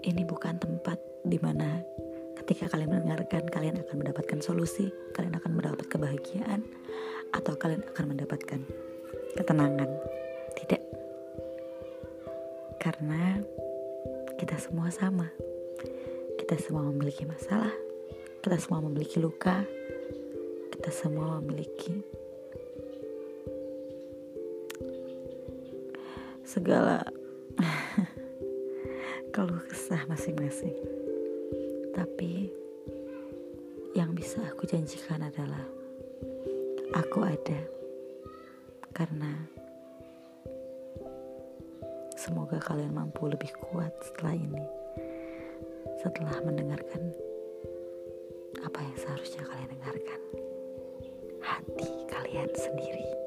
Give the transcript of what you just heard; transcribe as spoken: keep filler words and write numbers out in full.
ini bukan tempat dimana ketika kalian mendengarkan kalian akan mendapatkan solusi, kalian akan mendapat kebahagiaan, atau kalian akan mendapatkan ketenangan. Tidak. Karena kita semua sama. Kita semua memiliki masalah, kita semua memiliki luka, kita semua memiliki segala keluh kesah masing-masing. Tapi yang bisa aku janjikan adalah aku ada, karena semoga kalian mampu lebih kuat setelah ini, setelah mendengarkan apa yang seharusnya kalian dengarkan, hati kalian sendiri.